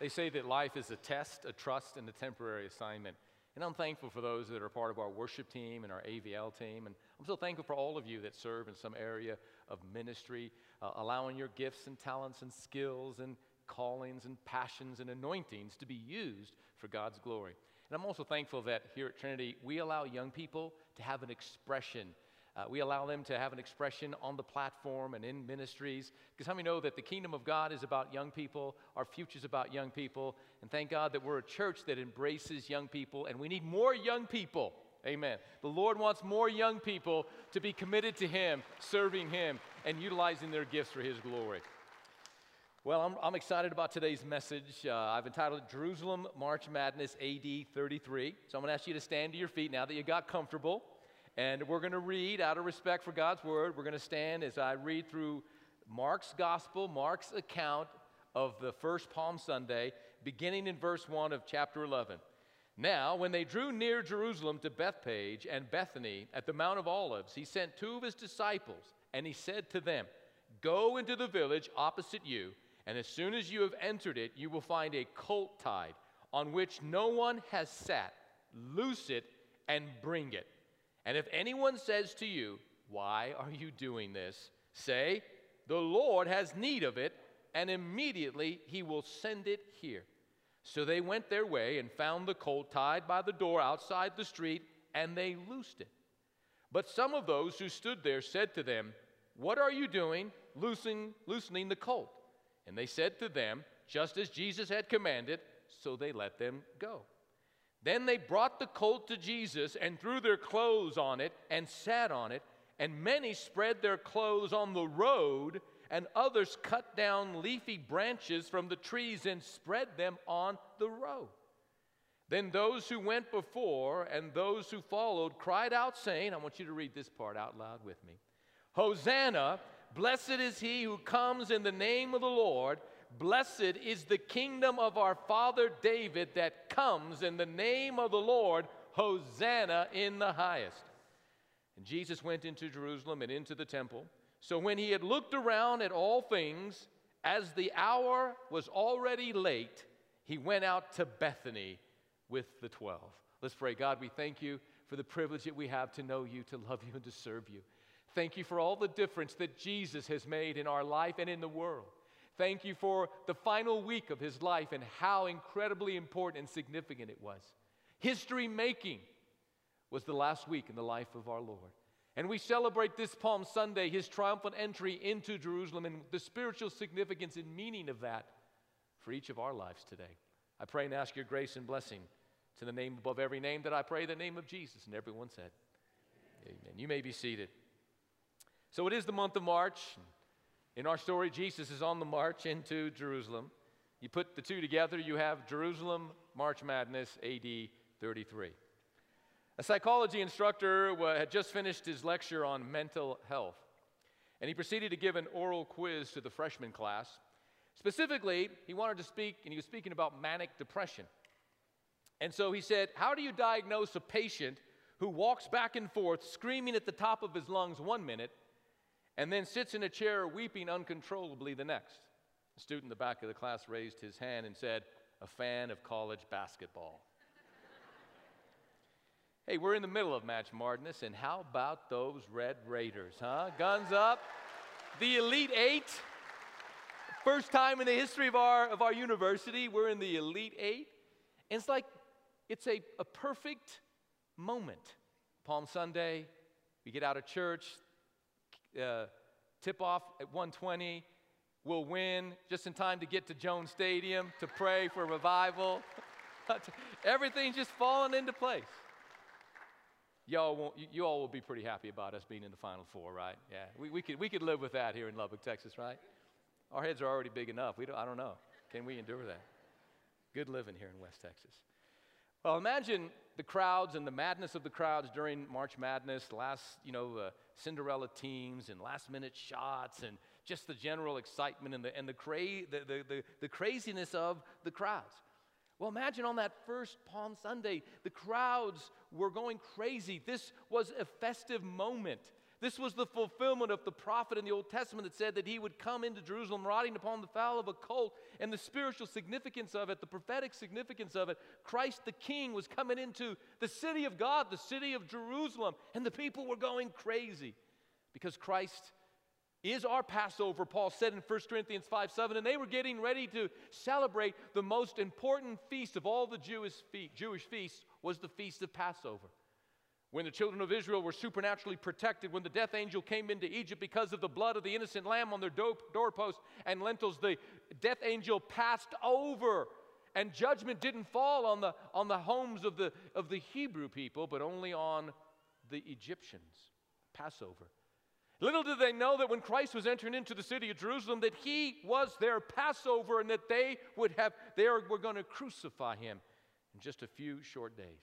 They say that life is a test, a trust, and a temporary assignment. And I'm thankful for those that are part of our worship team and our AVL team. And I'm so thankful for all of you that serve in some area of ministry, allowing your gifts and talents and skills and callings and passions and anointings to be used for God's glory. And I'm also thankful that here at Trinity, we allow young people to have an expression. We allow them to have an expression on the platform and in ministries. Because how many know that the kingdom of God is about young people, our future is about young people, and thank God that we're a church that embraces young people, and we need more young people. Amen. The Lord wants more young people to be committed to Him, serving Him, and utilizing their gifts for His glory. Well, I'm excited about today's message. I've entitled it Jerusalem March Madness AD 33. So I'm going to ask you to stand to your feet now that you got comfortable. And we're going to read out of respect for God's Word. We're going to stand as I read through Mark's Gospel, Mark's account of the first Palm Sunday, beginning in verse 1 of chapter 11. Now, when they drew near Jerusalem to Bethphage and Bethany at the Mount of Olives, He sent two of His disciples, and He said to them, "Go into the village opposite you, and as soon as you have entered it, you will find a colt tied, on which no one has sat. Loose it and bring it. And if anyone says to you, 'Why are you doing this?' say, 'The Lord has need of it,' and immediately He will send it here." So they went their way and found the colt tied by the door outside the street, and they loosed it. But some of those who stood there said to them, "What are you doing, loosening the colt?" And they said to them, just as Jesus had commanded, so they let them go. Then they brought the colt to Jesus and threw their clothes on it and sat on it, and many spread their clothes on the road, and others cut down leafy branches from the trees and spread them on the road. Then those who went before and those who followed cried out, saying, I want you to read this part out loud with me. "Hosanna, blessed is he who comes in the name of the Lord. Blessed is the kingdom of our father David that comes in the name of the Lord. Hosanna in the highest." And Jesus went into Jerusalem and into the temple. So when He had looked around at all things, as the hour was already late, He went out to Bethany with the 12. Let's pray. God, we thank You for the privilege that we have to know You, to love You, and to serve You. Thank You for all the difference that Jesus has made in our life and in the world. Thank You for the final week of His life and how incredibly important and significant it was. History-making was the last week in the life of our Lord. And we celebrate this Palm Sunday, His triumphant entry into Jerusalem, and the spiritual significance and meaning of that for each of our lives today. I pray and ask Your grace and blessing to the name above every name that I pray, the name of Jesus. And everyone said, Amen. You may be seated. So it is the month of March. In our story, Jesus is on the march into Jerusalem. You put the two together, you have Jerusalem March Madness AD 33. A psychology instructor had just finished his lecture on mental health, and he proceeded to give an oral quiz to the freshman class. Specifically, he wanted to speak, and he was speaking about manic depression. And so he said, how do you diagnose a patient who walks back and forth screaming at the top of his lungs 1 minute and then sits in a chair weeping uncontrollably the next? The student in the back of the class raised his hand and said, a fan of college basketball. Hey, we're in the middle of March Madness, and how about those Red Raiders, huh? Guns up. The Elite Eight. First time in the history of our university, we're in the Elite Eight. And it's like, it's a perfect moment. Palm Sunday, we get out of church, tip off at 1:20. We'll win just in time to get to Jones Stadium to pray for revival. Everything's just falling into place. You all will be pretty happy about us being in the Final Four, right? Yeah, we could live with that here in Lubbock, Texas, right? Our heads are already big enough. I don't know. Can we endure that? Good living here in West Texas. Well, imagine the crowds and the madness of the crowds during March Madness, Cinderella teams and last-minute shots and just the general excitement and the craziness of the crowds. Well, imagine on that first Palm Sunday, the crowds were going crazy. This was a festive moment. This was the fulfillment of the prophet in the Old Testament that said that he would come into Jerusalem riding upon the foal of a colt, and the spiritual significance of it, the prophetic significance of it, Christ the King was coming into the city of God, the city of Jerusalem, and the people were going crazy because Christ is our Passover, Paul said in 1 Corinthians 5:7, and they were getting ready to celebrate the most important feast of all the Jewish feasts was the Feast of Passover. When the children of Israel were supernaturally protected, when the death angel came into Egypt because of the blood of the innocent lamb on their doorposts and lintels, the death angel passed over, and judgment didn't fall on the homes of the Hebrew people, but only on the Egyptians. Passover. Little did they know that when Christ was entering into the city of Jerusalem, that he was their Passover and that they were going to crucify him in just a few short days.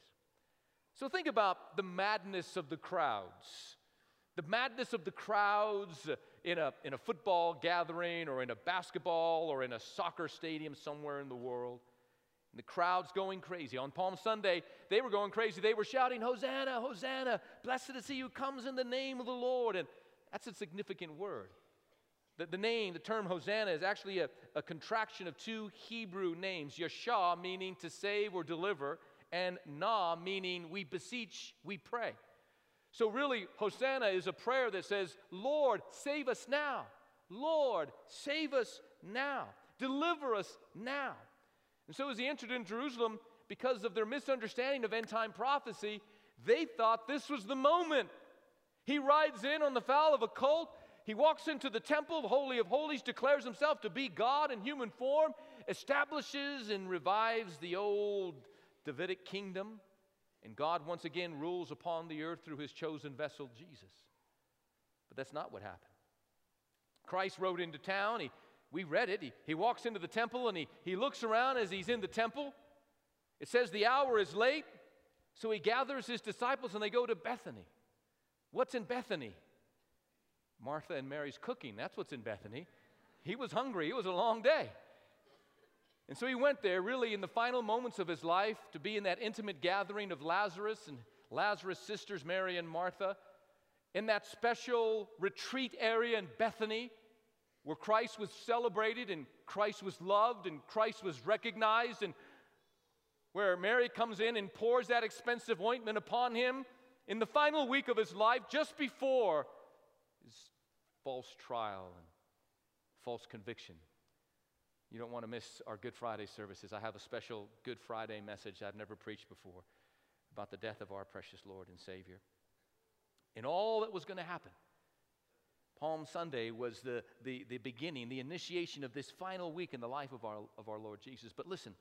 So think about the madness of the crowds. The madness of the crowds in a football gathering or in a basketball or in a soccer stadium somewhere in the world. And the crowd's going crazy. On Palm Sunday, they were going crazy. They were shouting, "Hosanna, Hosanna, blessed is he who comes in the name of the Lord." And that's a significant word. The term Hosanna is actually a contraction of two Hebrew names. Yashah, meaning to save or deliver, and Na, meaning we beseech, we pray. So really, Hosanna is a prayer that says, "Lord, save us now. Lord, save us now. Deliver us now." And so as he entered in Jerusalem, because of their misunderstanding of end-time prophecy, they thought this was the moment. He rides in on the foal of a colt. He walks into the temple, the Holy of Holies, declares himself to be God in human form, establishes and revives the old Davidic kingdom, and God once again rules upon the earth through his chosen vessel, Jesus. But that's not what happened. Christ rode into town. We read it. He walks into the temple, and he looks around as he's in the temple. It says the hour is late, so he gathers his disciples, and they go to Bethany. What's in Bethany? Martha and Mary's cooking. That's what's in Bethany. He was hungry. It was a long day. And so he went there really in the final moments of his life to be in that intimate gathering of Lazarus and Lazarus' sisters, Mary and Martha, in that special retreat area in Bethany where Christ was celebrated and Christ was loved and Christ was recognized, and where Mary comes in and pours that expensive ointment upon him in the final week of his life, just before his false trial and false conviction. You don't want to miss our Good Friday services. I have a special Good Friday message I've never preached before about the death of our precious Lord and Savior. And all that was going to happen. Palm Sunday was the beginning, the initiation of this final week in the life of our Lord Jesus. But listen,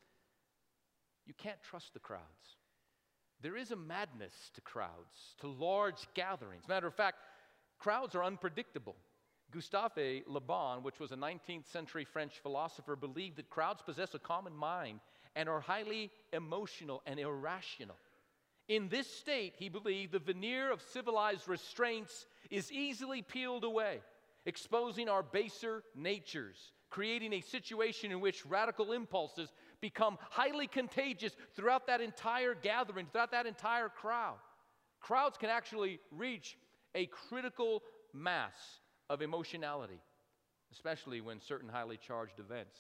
you can't trust the crowds. There is a madness to crowds, to large gatherings. Matter of fact, crowds are unpredictable. Gustave Le Bon, which was a 19th century French philosopher, believed that crowds possess a common mind and are highly emotional and irrational. In this state, he believed the veneer of civilized restraints is easily peeled away, exposing our baser natures, creating a situation in which radical impulses become highly contagious throughout that entire gathering, throughout that entire crowd. Crowds can actually reach a critical mass of emotionality, especially when certain highly charged events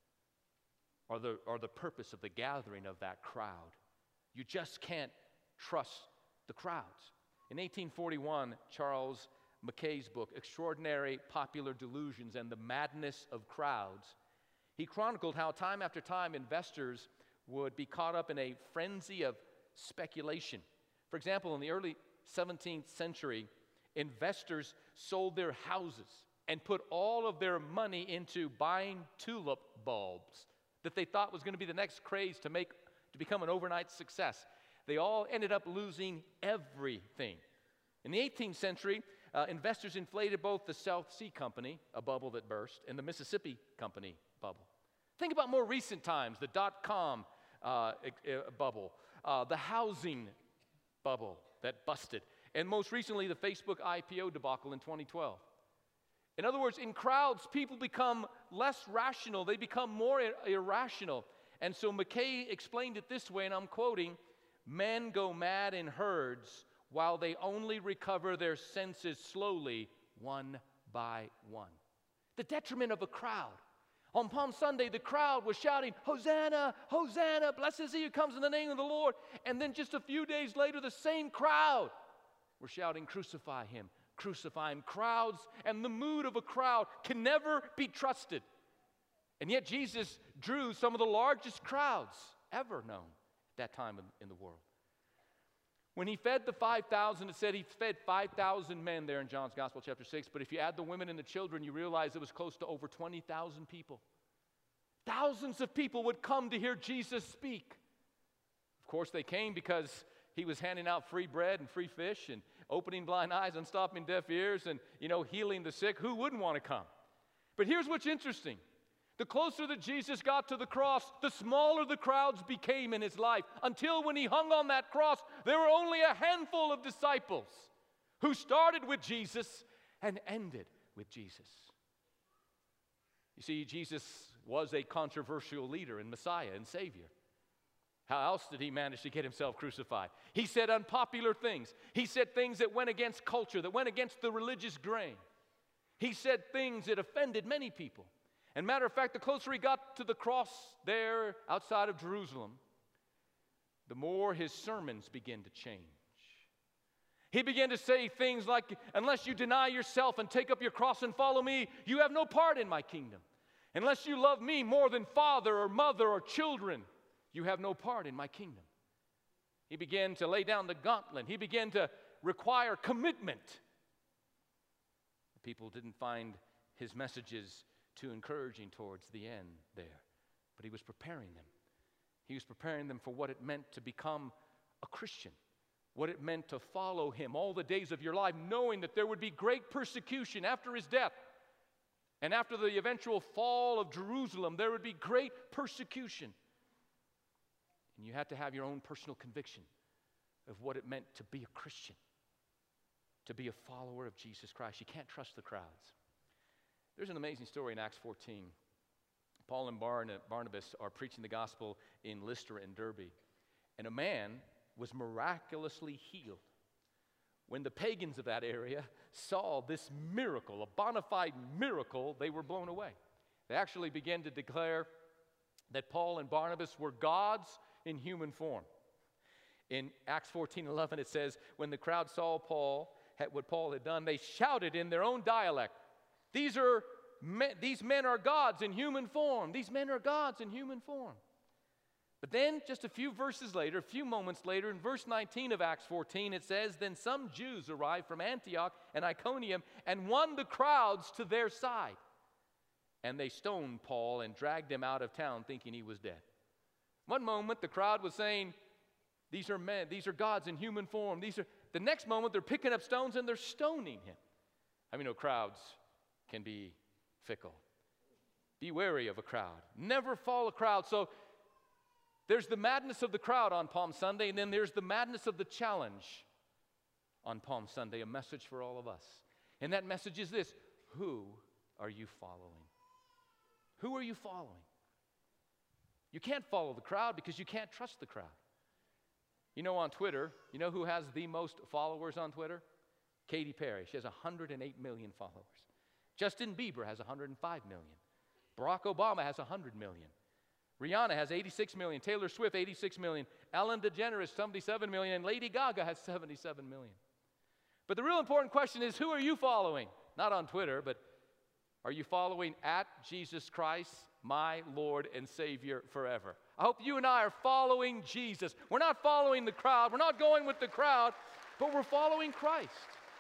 are the purpose of the gathering of that crowd. You just can't trust the crowds. In 1841, Charles Mackay's book, Extraordinary Popular Delusions and the Madness of Crowds, he chronicled how time after time investors would be caught up in a frenzy of speculation. For example, in the early 17th century, investors sold their houses and put all of their money into buying tulip bulbs that they thought was going to be the next craze to become an overnight success. They all ended up losing everything. In the 18th century, investors inflated both the South Sea Company, a bubble that burst, and the Mississippi Company bubble. Think about more recent times, the dot-com bubble, the housing bubble that busted, and most recently, the Facebook IPO debacle in 2012. In other words, in crowds, people become less rational. They become more irrational. And so Mackay explained it this way, and I'm quoting, "Men go mad in herds while they only recover their senses slowly, one by one. The detriment of a crowd. On Palm Sunday, the crowd was shouting, "Hosanna, Hosanna, blessed is he who comes in the name of the Lord." And then just a few days later, the same crowd were shouting, "Crucify him, crucify him." Crowds and the mood of a crowd can never be trusted. And yet Jesus drew some of the largest crowds ever known at that time in the world. When he fed the 5,000, it said he fed 5,000 men there in John's Gospel, chapter 6. But if you add the women and the children, you realize it was close to over 20,000 people. Thousands of people would come to hear Jesus speak. Of course, they came because he was handing out free bread and free fish and opening blind eyes, unstopping deaf ears, and, healing the sick. Who wouldn't want to come? But here's what's interesting. The closer that Jesus got to the cross, the smaller the crowds became in his life, until when he hung on that cross, there were only a handful of disciples who started with Jesus and ended with Jesus. You see, Jesus was a controversial leader and Messiah and Savior. How else did he manage to get himself crucified? He said unpopular things. He said things that went against culture, that went against the religious grain. He said things that offended many people. And matter of fact, the closer he got to the cross there outside of Jerusalem, the more his sermons began to change. He began to say things like, "Unless you deny yourself and take up your cross and follow me, you have no part in my kingdom. Unless you love me more than father or mother or children, you have no part in my kingdom." He began to lay down the gauntlet. He began to require commitment. People didn't find his messages too encouraging towards the end there. But he was preparing them. He was preparing them for what it meant to become a Christian, what it meant to follow him all the days of your life, knowing that there would be great persecution after his death. And after the eventual fall of Jerusalem, there would be great persecution. And you had to have your own personal conviction of what it meant to be a Christian, to be a follower of Jesus Christ. You can't trust the crowds. There's an amazing story in Acts 14. Paul and Barnabas are preaching the gospel in Lystra and Derbe, and a man was miraculously healed. When the pagans of that area saw this miracle, a bona fide miracle, they were blown away. They actually began to declare that Paul and Barnabas were gods in human form. In Acts 14:11, it says, when the crowd saw what Paul had done, they shouted in their own dialect, These men are gods in human form. These men are gods in human form. But then, just a few moments later, in verse 19 of Acts 14, it says, Then some Jews arrived from Antioch and Iconium and won the crowds to their side. And they stoned Paul and dragged him out of town, thinking he was dead. One moment, the crowd was saying, These are men, these are gods in human form. The next moment, they're picking up stones and they're stoning him. I mean, crowds can be fickle. Be wary of a crowd. Never follow a crowd. So there's the madness of the crowd on Palm Sunday, and then there's the madness of the challenge on Palm Sunday, a message for all of us. And that message is this: who are you following? Who are you following? You can't follow the crowd because you can't trust the crowd. On Twitter, who has the most followers on Twitter? Katy Perry. She has 108 million followers. Justin Bieber has 105 million. Barack Obama has 100 million. Rihanna has 86 million. Taylor Swift, 86 million. Ellen DeGeneres, 77 million. And Lady Gaga has 77 million. But the real important question is, who are you following? Not on Twitter, but are you following at Jesus Christ, my Lord and Savior forever? I hope you and I are following Jesus. We're not following the crowd. We're not going with the crowd, but we're following Christ.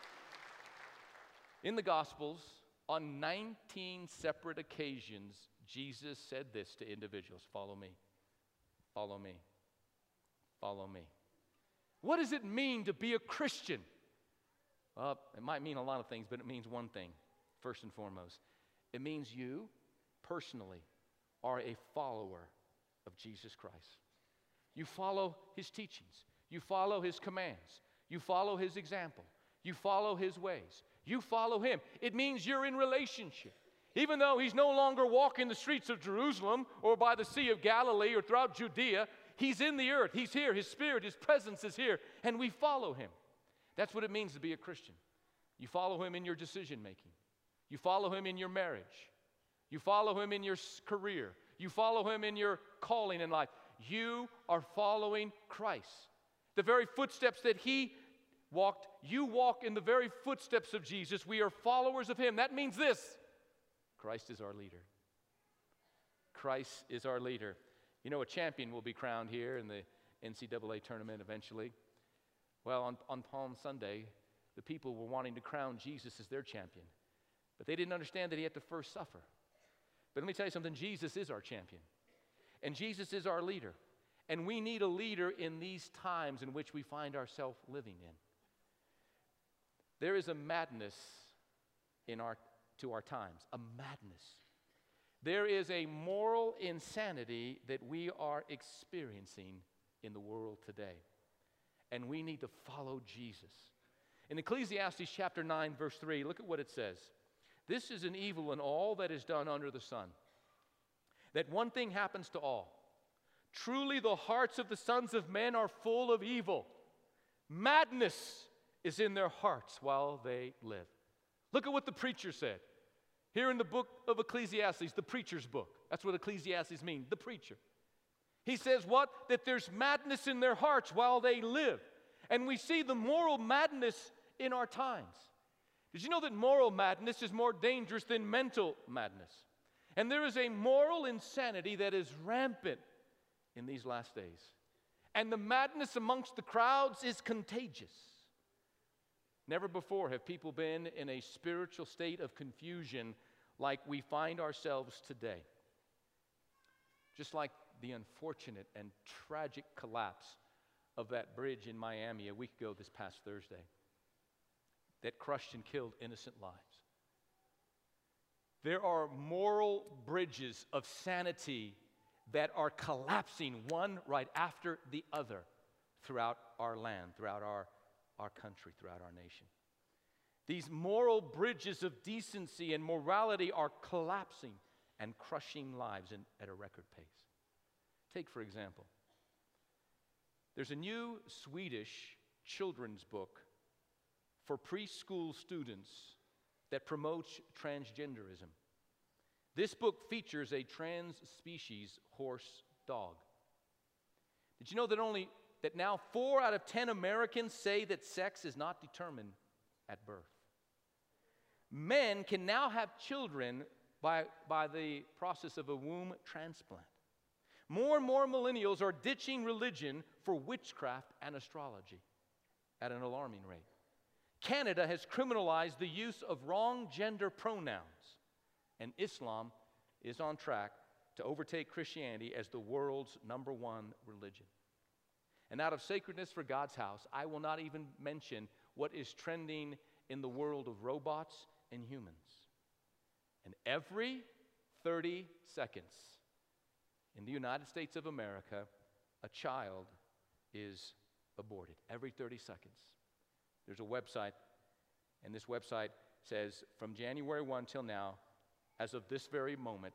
In the Gospels, on 19 separate occasions, Jesus said this to individuals: follow me, follow me, follow me. What does it mean to be a Christian? Well, it might mean a lot of things, but it means one thing, first and foremost. It means you, personally, are a follower of Jesus Christ. You follow his teachings. You follow his commands. You follow his example. You follow his ways. You follow him. It means you're in relationship. Even though he's no longer walking the streets of Jerusalem or by the Sea of Galilee or throughout Judea, he's in the earth. He's here. His spirit, his presence is here, and we follow him. That's what it means to be a Christian. You follow him in your decision making. You follow him in your marriage. You follow him in your career. You follow him in your calling in life. You are following Christ. The very footsteps that he walked, you walk in the very footsteps of Jesus. We are followers of him. That means this: Christ is our leader. Christ is our leader. You know, a champion will be crowned here in the NCAA tournament eventually. Well, on Palm Sunday, the people were wanting to crown Jesus as their champion. But they didn't understand that he had to first suffer. But let me tell you something, Jesus is our champion. And Jesus is our leader. And we need a leader in these times in which we find ourselves living in. There is a madness to our times, a madness. There is a moral insanity that we are experiencing in the world today. And we need to follow Jesus. In Ecclesiastes chapter 9, verse 3, look at what it says. This is an evil in all that is done under the sun, that one thing happens to all. Truly the hearts of the sons of men are full of evil. Madness is in their hearts while they live. Look at what the preacher said. Here in the book of Ecclesiastes, the preacher's book. That's what Ecclesiastes means, the preacher. He says what? That there's madness in their hearts while they live. And we see the moral madness in our times. Did you know that moral madness is more dangerous than mental madness? And there is a moral insanity that is rampant in these last days. And the madness amongst the crowds is contagious. Never before have people been in a spiritual state of confusion like we find ourselves today. Just like the unfortunate and tragic collapse of that bridge in Miami a week ago this past Thursday that crushed and killed innocent lives. There are moral bridges of sanity that are collapsing one right after the other throughout our land, throughout our country, throughout our nation. These moral bridges of decency and morality are collapsing and crushing lives at a record pace. Take, for example, there's a new Swedish children's book for preschool students that promotes transgenderism. This book features a trans-species horse dog. Did you know that now 4 out of 10 Americans say that sex is not determined at birth? Men can now have children by the process of a womb transplant. More and more millennials are ditching religion for witchcraft and astrology at an alarming rate. Canada has criminalized the use of wrong gender pronouns, and Islam is on track to overtake Christianity as the world's #1 religion. And out of sacredness for God's house, I will not even mention what is trending in the world of robots and humans. And every 30 seconds in the United States of America, a child is aborted. Every 30 seconds. There's a website, and this website says from January 1 till now, as of this very moment,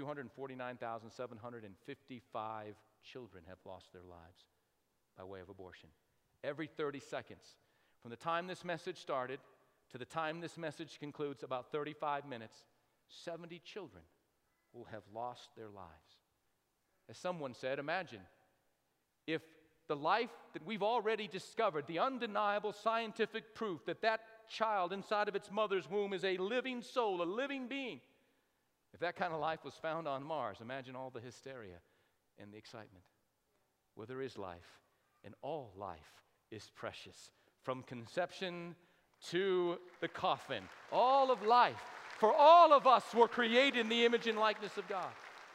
249,755 children have lost their lives by way of abortion. Every 30 seconds. From the time this message started to the time this message concludes, about 35 minutes, 70 children will have lost their lives. As someone said, imagine if the life that we've already discovered, the undeniable scientific proof that that child inside of its mother's womb is a living soul, a living being. If that kind of life was found on Mars, imagine all the hysteria and the excitement. Well, there is life, and all life is precious. From conception to the coffin, all of life, for all of us were created in the image and likeness of God.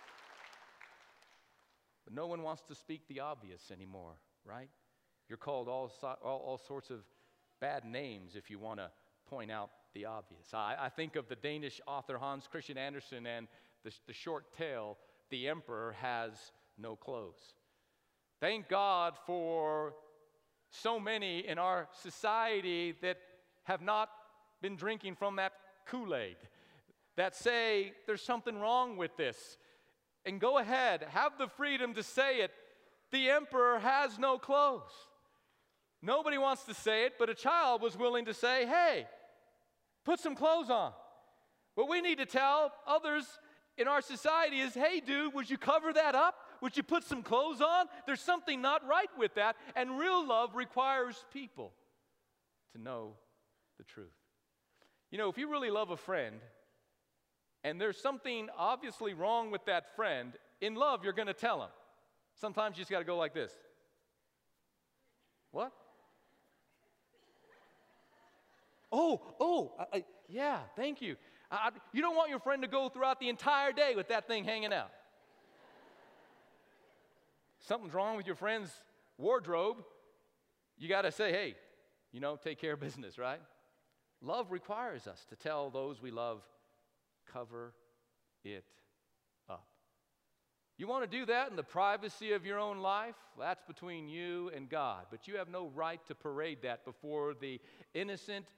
But no one wants to speak the obvious anymore, right? You're called all sorts of bad names if you want to point out the obvious. I think of the Danish author Hans Christian Andersen and the short tale, The Emperor Has No Clothes. Thank God for so many in our society that have not been drinking from that Kool-Aid, that say there's something wrong with this. And go ahead, have the freedom to say it. The emperor has no clothes. Nobody wants to say it, but a child was willing to say, hey, put some clothes on. What we need to tell others in our society is, hey, dude, would you cover that up? Would you put some clothes on? There's something not right with that. And real love requires people to know the truth. You know, if you really love a friend and there's something obviously wrong with that friend, in love, you're going to tell him. Sometimes you just got to go like this. What? Yeah, thank you. You don't want your friend to go throughout the entire day with that thing hanging out. Something's wrong with your friend's wardrobe. You got to say, hey, take care of business, right? Love requires us to tell those we love, cover it up. You want to do that in the privacy of your own life? That's between you and God. But you have no right to parade that before the innocent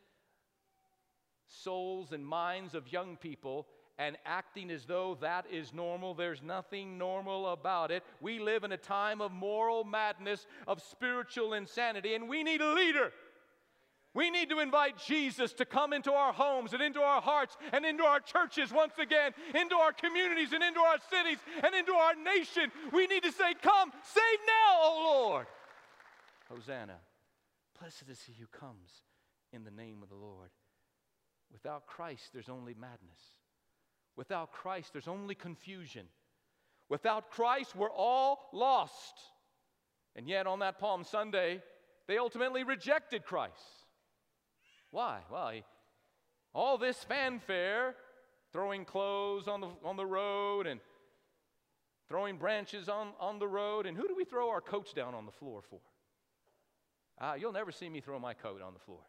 souls and minds of young people and acting as though that is normal. There's nothing normal about it. We live in a time of moral madness, of spiritual insanity, and we need a leader. We need to invite Jesus to come into our homes and into our hearts and into our churches once again, into our communities and into our cities and into our nation. We need to say, come, save now, O Lord. Hosanna. Blessed is he who comes in the name of the Lord. Without Christ, there's only madness. Without Christ, there's only confusion. Without Christ, we're all lost. And yet on that Palm Sunday, they ultimately rejected Christ. Why? Well, all this fanfare, throwing clothes on the road and throwing branches on the road. And who do we throw our coats down on the floor for? You'll never see me throw my coat on the floor.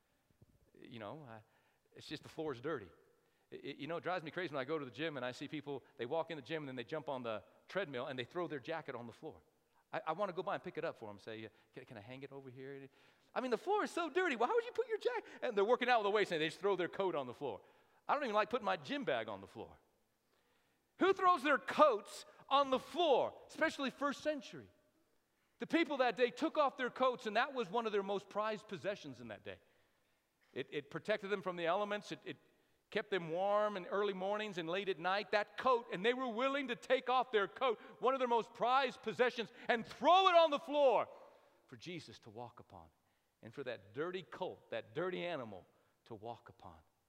It's just the floor's dirty. It drives me crazy when I go to the gym and I see people, they walk in the gym and then they jump on the treadmill and they throw their jacket on the floor. I want to go by and pick it up for them, say, can I hang it over here? I mean, the floor is so dirty. Why would you put your jacket? And they're working out with the weights and they just throw their coat on the floor. I don't even like putting my gym bag on the floor. Who throws their coats on the floor, especially first century? The people that day took off their coats, and that was one of their most prized possessions in that day. It protected them from the elements. It kept them warm in early mornings and late at night. That coat, and they were willing to take off their coat, one of their most prized possessions, and throw it on the floor for Jesus to walk upon, and for that dirty colt, that dirty animal, to walk upon.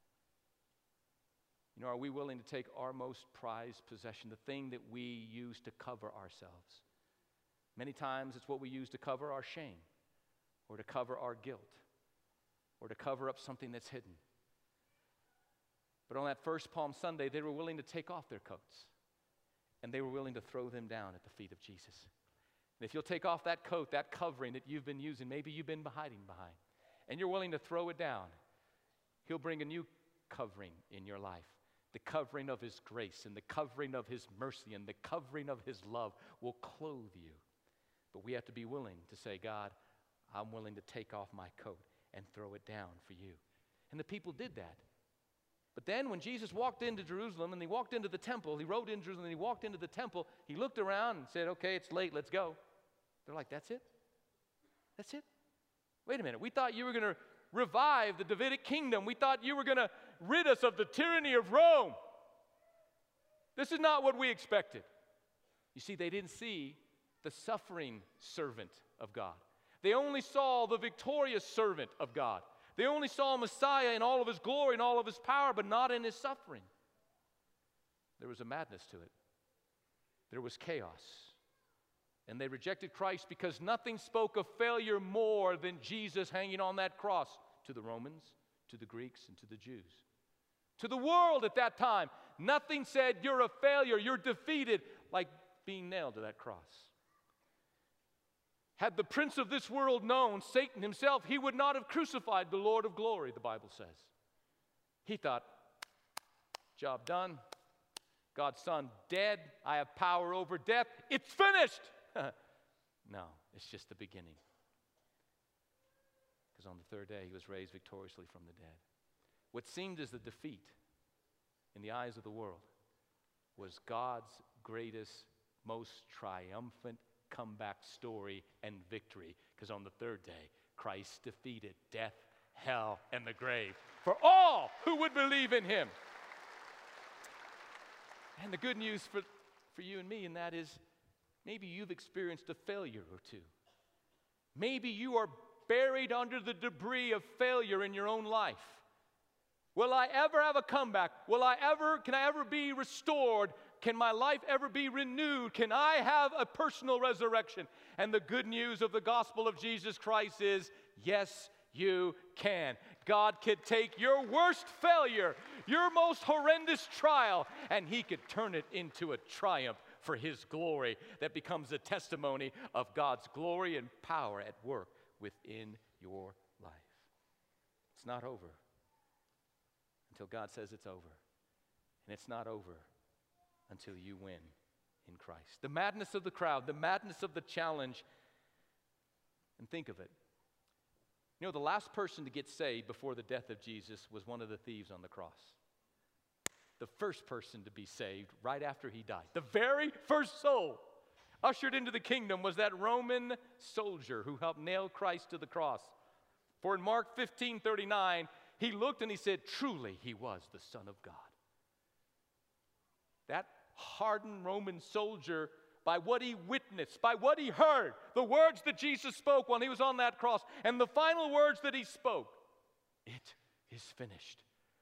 Are we willing to take our most prized possession, the thing that we use to cover ourselves? Many times it's what we use to cover our shame, or to cover our guilt, or to cover up something that's hidden. But on that first Palm Sunday, they were willing to take off their coats, and they were willing to throw them down at the feet of Jesus. And if you'll take off that coat, that covering that you've been using, maybe you've been hiding behind, and you're willing to throw it down, he'll bring a new covering in your life. The covering of his grace and the covering of his mercy and the covering of his love will clothe you. But we have to be willing to say, God, I'm willing to take off my coat and throw it down for you. And the people did that. But then when Jesus walked into Jerusalem and he walked into the temple, he rode in Jerusalem and he walked into the temple, he looked around and said, okay, it's late, let's go. They're like, that's it? That's it? Wait a minute, we thought you were going to revive the Davidic kingdom. We thought you were going to rid us of the tyranny of Rome. This is not what we expected. You see, they didn't see the suffering servant of God. They only saw the victorious servant of God. They only saw Messiah in all of his glory and all of his power, but not in his suffering. There was a madness to it. There was chaos. And they rejected Christ because nothing spoke of failure more than Jesus hanging on that cross to the Romans, to the Greeks, and to the Jews. To the world at that time, nothing said you're a failure, you're defeated, like being nailed to that cross. Had the prince of this world known, Satan himself, he would not have crucified the Lord of glory, the Bible says. He thought, job done. God's son dead. I have power over death. It's finished. No, it's just the beginning. Because on the third day, he was raised victoriously from the dead. What seemed as a defeat in the eyes of the world was God's greatest, most triumphant comeback story and victory, because on the third day, Christ defeated death, hell, and the grave for all who would believe in him. And the good news for you and me, and that is maybe you've experienced a failure or two. Maybe you are buried under the debris of failure in your own life. Will I ever have a comeback? Can I ever be restored? Can my life ever be renewed? Can I have a personal resurrection? And the good news of the gospel of Jesus Christ is, yes, you can. God could take your worst failure, your most horrendous trial, and he could turn it into a triumph for his glory that becomes a testimony of God's glory and power at work within your life. It's not over until God says it's over. And it's not over until you win in Christ. The madness of the crowd, the madness of the challenge. And think of it. You know, the last person to get saved before the death of Jesus was one of the thieves on the cross. The first person to be saved right after he died. The very first soul ushered into the kingdom was that Roman soldier who helped nail Christ to the cross. For in Mark 15:39, he looked and he said, truly he was the Son of God. That hardened Roman soldier, by what he witnessed, by what he heard, the words that Jesus spoke while he was on that cross, and the final words that he spoke, it is finished.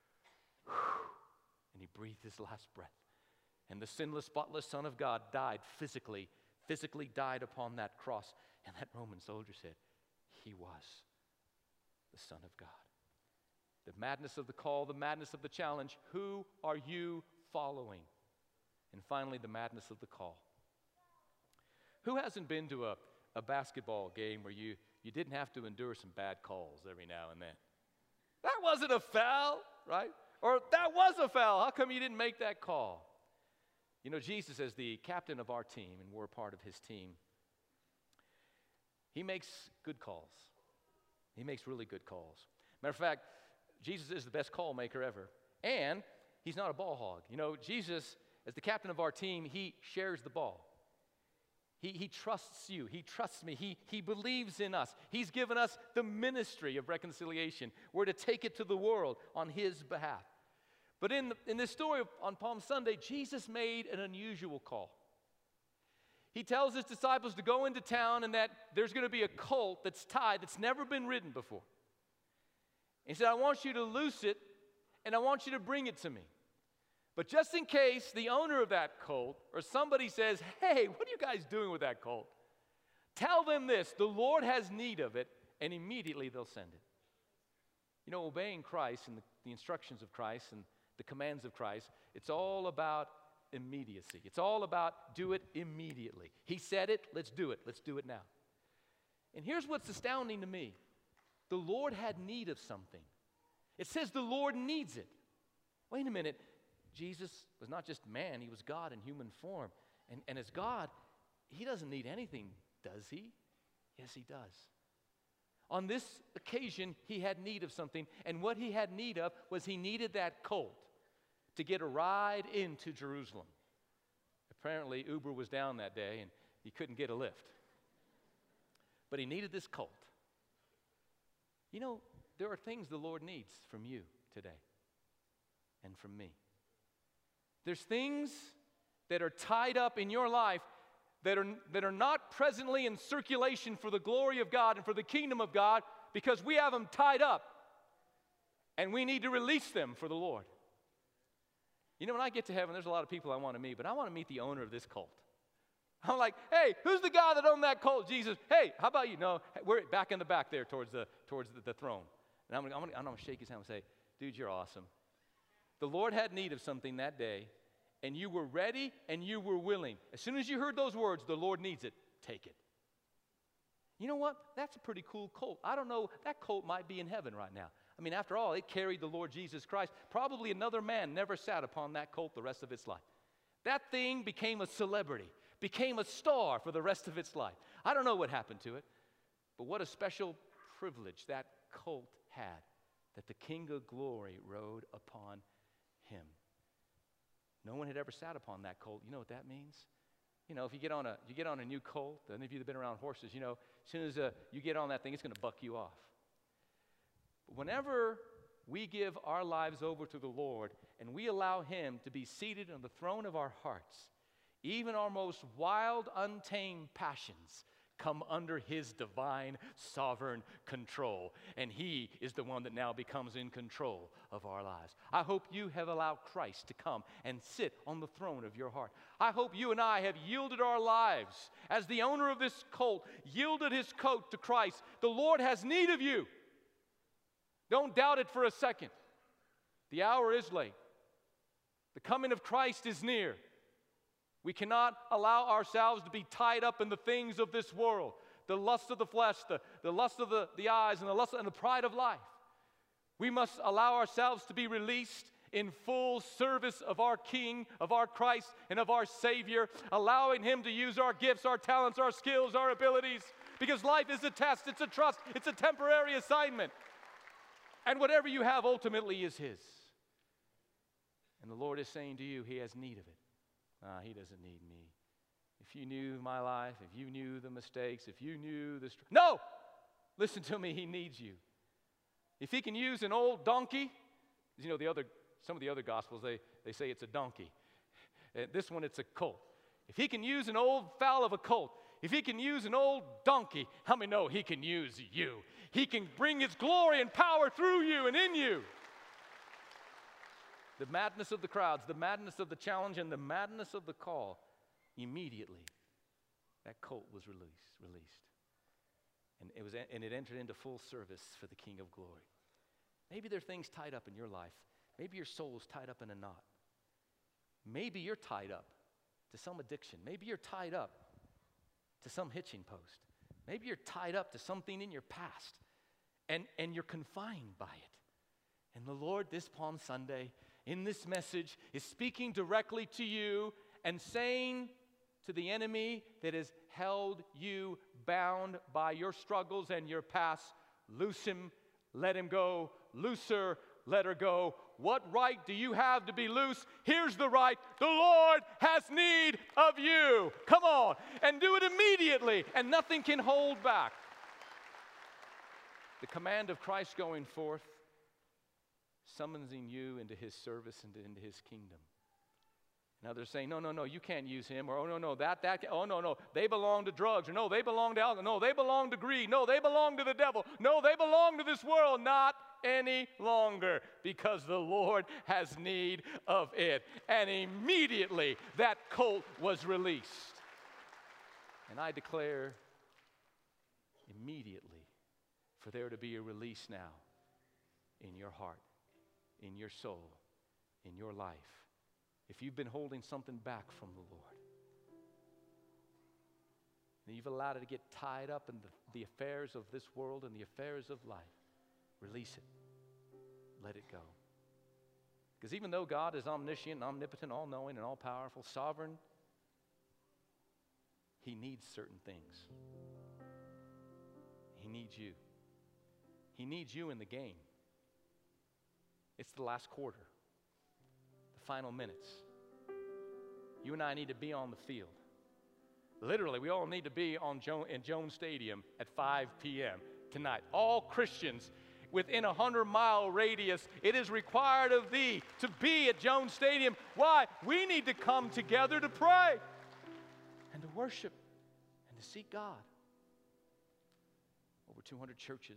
And he breathed his last breath. And the sinless, spotless Son of God died physically died upon that cross. And that Roman soldier said, he was the Son of God. The madness of the call, the madness of the challenge, who are you following? And finally, the madness of the call. Who hasn't been to a basketball game where you didn't have to endure some bad calls every now and then? That wasn't a foul, right? Or that was a foul. How come you didn't make that call? You know, Jesus, as the captain of our team, and we're a part of his team, he makes good calls. He makes really good calls. Matter of fact, Jesus is the best call maker ever. And he's not a ball hog. You know, Jesus, as the captain of our team, he shares the ball. He trusts you. He trusts me. He believes in us. He's given us the ministry of reconciliation. We're to take it to the world on his behalf. But in this story on Palm Sunday, Jesus made an unusual call. He tells his disciples to go into town and that there's going to be a colt that's tied that's never been ridden before. He said, I want you to loose it and I want you to bring it to me. But just in case the owner of that colt or somebody says, hey, what are you guys doing with that colt? Tell them this, the Lord has need of it, and immediately they'll send it. You know, obeying Christ and the instructions of Christ and the commands of Christ, it's all about immediacy. It's all about do it immediately. He said it, let's do it. Let's do it now. And here's what's astounding to me. The Lord had need of something. It says the Lord needs it. Wait a minute. Jesus was not just man, he was God in human form. And as God, he doesn't need anything, does he? Yes, he does. On this occasion, he had need of something, and what he had need of was he needed that colt to get a ride into Jerusalem. Apparently, Uber was down that day, and he couldn't get a lift. But he needed this colt. You know, there are things the Lord needs from you today and from me. There's things that are tied up in your life that are not presently in circulation for the glory of God and for the kingdom of God because we have them tied up and we need to release them for the Lord. You know, when I get to heaven, there's a lot of people I want to meet, but I want to meet the owner of this colt. I'm like, hey, who's the guy that owned that colt? Jesus, hey, how about you? No, we're back in the back there towards the throne. And I'm going to shake his hand and say, dude, you're awesome. The Lord had need of something that day, and you were ready and you were willing. As soon as you heard those words, the Lord needs it, take it. You know what? That's a pretty cool colt. I don't know, that colt might be in heaven right now. I mean, after all, it carried the Lord Jesus Christ. Probably another man never sat upon that colt the rest of its life. That thing became a celebrity, became a star for the rest of its life. I don't know what happened to it, but what a special privilege that colt had, that the King of Glory rode upon him. No one had ever sat upon that colt. You know what that means? You know, if you get on a new colt, any of you that have been around horses, you know, as soon as you get on that thing, it's going to buck you off. But whenever we give our lives over to the Lord and we allow Him to be seated on the throne of our hearts, even our most wild, untamed passions come under His divine, sovereign control. And He is the one that now becomes in control of our lives. I hope you have allowed Christ to come and sit on the throne of your heart. I hope you and I have yielded our lives as the owner of this colt yielded his coat to Christ. The Lord has need of you. Don't doubt it for a second. The hour is late. The coming of Christ is near. We cannot allow ourselves to be tied up in the things of this world, the lust of the flesh, the lust of the eyes, and the lust and the pride of life. We must allow ourselves to be released in full service of our King, of our Christ, and of our Savior, allowing Him to use our gifts, our talents, our skills, our abilities, because life is a test, it's a trust, it's a temporary assignment. And whatever you have ultimately is His. And the Lord is saying to you, He has need of it. He doesn't need me. If you knew my life, if you knew the mistakes, if you knew the... No! Listen to me, He needs you. If He can use an old donkey, you know, some of the other Gospels, they say it's a donkey. This one, it's a colt. If He can use an old foal of a colt, if He can use an old donkey, how many know He can use you? He can bring His glory and power through you and in you. The madness of the crowds, the madness of the challenge, and the madness of the call, immediately that colt was released. And it entered into full service for the King of Glory. Maybe there are things tied up in your life. Maybe your soul is tied up in a knot. Maybe you're tied up to some addiction. Maybe you're tied up to some hitching post. Maybe you're tied up to something in your past, and you're confined by it. And the Lord, this Palm Sunday, in this message, is speaking directly to you and saying to the enemy that has held you bound by your struggles and your past, loose him, let him go, loose her, let her go. What right do you have to be loose? Here's the right. The Lord has need of you. Come on, and do it immediately, and nothing can hold back. The command of Christ going forth, summoning you into His service and into His kingdom. Now they're saying, no, you can't use him, or oh no, they belong to drugs, or no, they belong to alcohol, no, they belong to greed, no, they belong to the devil, no, they belong to this world, not any longer, because the Lord has need of it. And immediately that colt was released. And I declare immediately for there to be a release now in your heart, in your soul, in your life. If you've been holding something back from the Lord, and you've allowed it to get tied up in the affairs of this world and the affairs of life, release it. Let it go. Because even though God is omniscient, omnipotent, all-knowing, and all-powerful, sovereign, He needs certain things. He needs you. He needs you in the game. It's the last quarter, the final minutes. You and I need to be on the field. Literally, we all need to be in Jones Stadium at 5 p.m. tonight. All Christians within a 100-mile radius, it is required of thee to be at Jones Stadium. Why? We need to come together to pray and to worship and to seek God. Over 200 churches,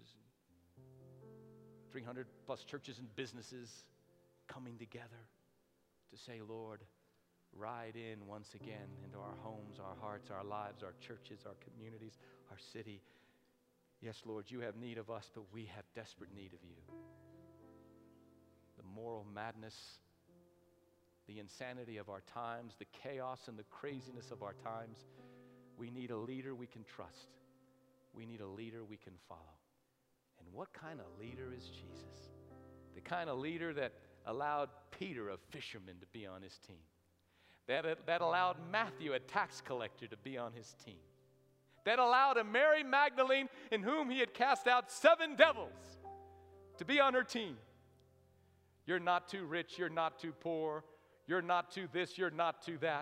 300 plus churches and businesses coming together to say, Lord, ride in once again into our homes, our hearts, our lives, our churches, our communities, our city. Yes, Lord, you have need of us, but we have desperate need of you. The moral madness, the insanity of our times, the chaos and the craziness of our times. We need a leader we can trust. We need a leader we can follow. And what kind of leader is Jesus? The kind of leader that allowed Peter, a fisherman, to be on his team. That allowed Matthew, a tax collector, to be on his team. That allowed a Mary Magdalene, in whom he had cast out 7 devils, to be on her team. You're not too rich, you're not too poor, you're not too this, you're not too that.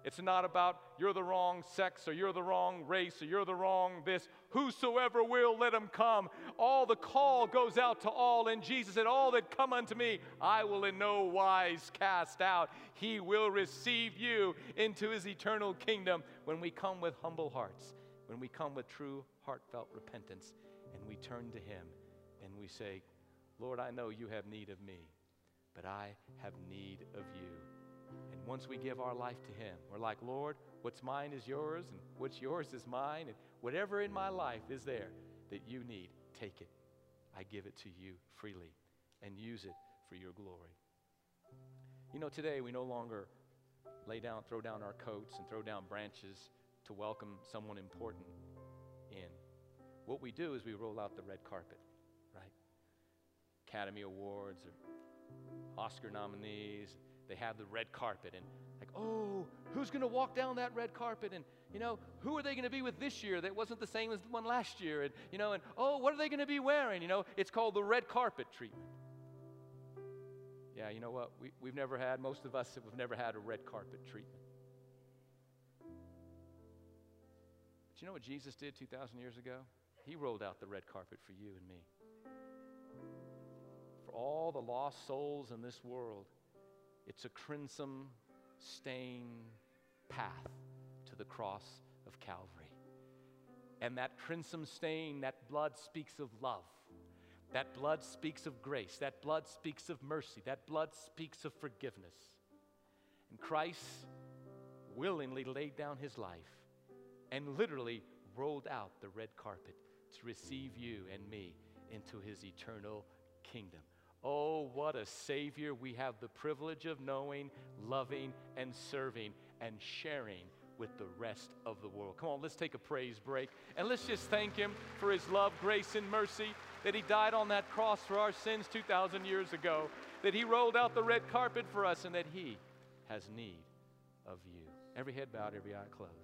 It's not about you're the wrong sex or you're the wrong race or you're the wrong this. Whosoever will, let him come. All the call goes out to all. And Jesus said, all that come unto me, I will in no wise cast out. He will receive you into his eternal kingdom when we come with humble hearts, when we come with true heartfelt repentance, and we turn to him and we say, Lord, I know you have need of me, but I have need of you. And once we give our life to him, we're like, Lord, what's mine is yours, and what's yours is mine, and whatever in my life is there that you need, take it. I give it to you freely, and use it for your glory. You know, today we no longer throw down our coats and throw down branches to welcome someone important in. What we do is we roll out the red carpet, right? Academy Awards or Oscar nominees, they have the red carpet, and like, oh, who's going to walk down that red carpet? And, you know, who are they going to be with this year that wasn't the same as the one last year? And, you know, and, oh, what are they going to be wearing? You know, it's called the red carpet treatment. Yeah, you know what? We've never had, most of us have never had a red carpet treatment. But you know what Jesus did 2,000 years ago? He rolled out the red carpet for you and me. For all the lost souls in this world, it's a crimson stained path to the cross of Calvary. And that crimson stain, that blood speaks of love. That blood speaks of grace. That blood speaks of mercy. That blood speaks of forgiveness. And Christ willingly laid down his life and literally rolled out the red carpet to receive you and me into his eternal kingdom. Oh, what a Savior we have the privilege of knowing, loving, and serving, and sharing with the rest of the world. Come on, let's take a praise break, and let's just thank him for his love, grace, and mercy, that he died on that cross for our sins 2,000 years ago, that he rolled out the red carpet for us, and that he has need of you. Every head bowed, every eye closed.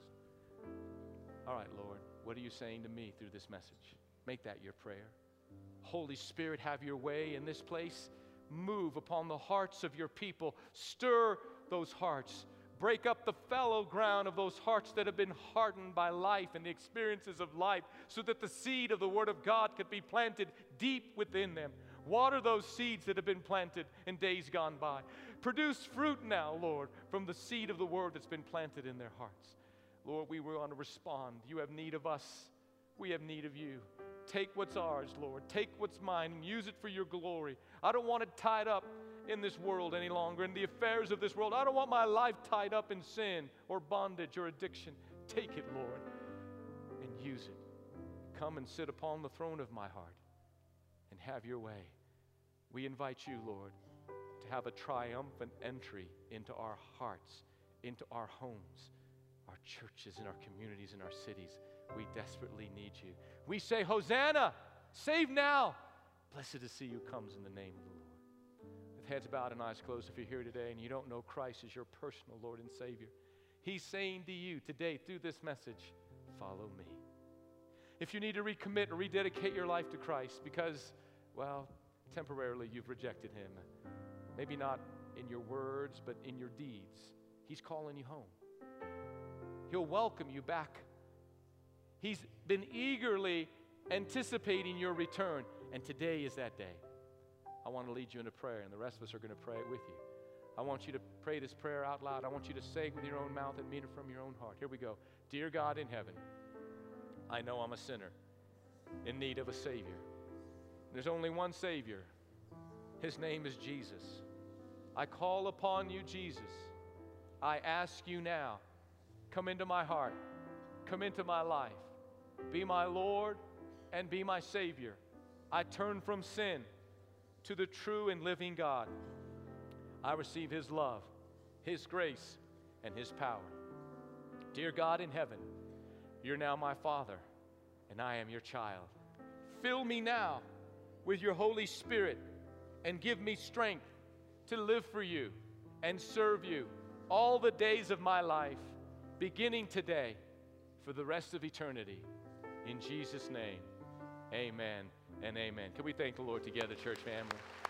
All right, Lord, what are you saying to me through this message? Make that your prayer. Holy Spirit, have your way in this place. Move upon the hearts of your people. Stir those hearts. Break up the fallow ground of those hearts that have been hardened by life and the experiences of life, so that the seed of the Word of God could be planted deep within them. Water those seeds that have been planted in days gone by. Produce fruit now, Lord, from the seed of the Word that's been planted in their hearts. Lord, we want to respond. You have need of us. We have need of you. Take what's ours, Lord. Take what's mine and use it for your glory. I don't want it tied up in this world any longer, in the affairs of this world. I don't want my life tied up in sin or bondage or addiction. Take it, Lord, and use it. Come and sit upon the throne of my heart and have your way. We invite you, Lord, to have a triumphant entry into our hearts, into our homes, our churches, and our communities, and our cities. We desperately need you. We say, Hosanna, save now. Blessed is he who comes in the name of the Lord. With heads bowed and eyes closed, if you're here today and you don't know Christ as your personal Lord and Savior, he's saying to you today through this message, follow me. If you need to recommit or rededicate your life to Christ because, well, temporarily you've rejected him, maybe not in your words, but in your deeds, he's calling you home. He'll welcome you back. He's been eagerly anticipating your return, and today is that day. I want to lead you into prayer, and the rest of us are going to pray it with you. I want you to pray this prayer out loud. I want you to say it with your own mouth and mean it from your own heart. Here we go. Dear God in heaven, I know I'm a sinner in need of a Savior. There's only one Savior. His name is Jesus. I call upon you, Jesus. I ask you now, come into my heart. Come into my life. Be my Lord and be my Savior. I turn from sin to the true and living God. I receive his love, his grace, and his power. Dear God in heaven, you're now my Father, and I am your child. Fill me now with your Holy Spirit and give me strength to live for you and serve you all the days of my life, beginning today for the rest of eternity. In Jesus' name, amen and amen. Can we thank the Lord together, church family?